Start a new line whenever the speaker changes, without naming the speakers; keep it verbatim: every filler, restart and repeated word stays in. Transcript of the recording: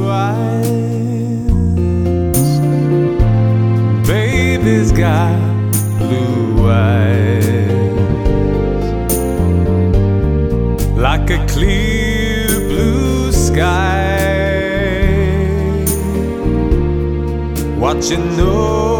eyes. Baby's got blue eyes, like a clear blue sky, watching over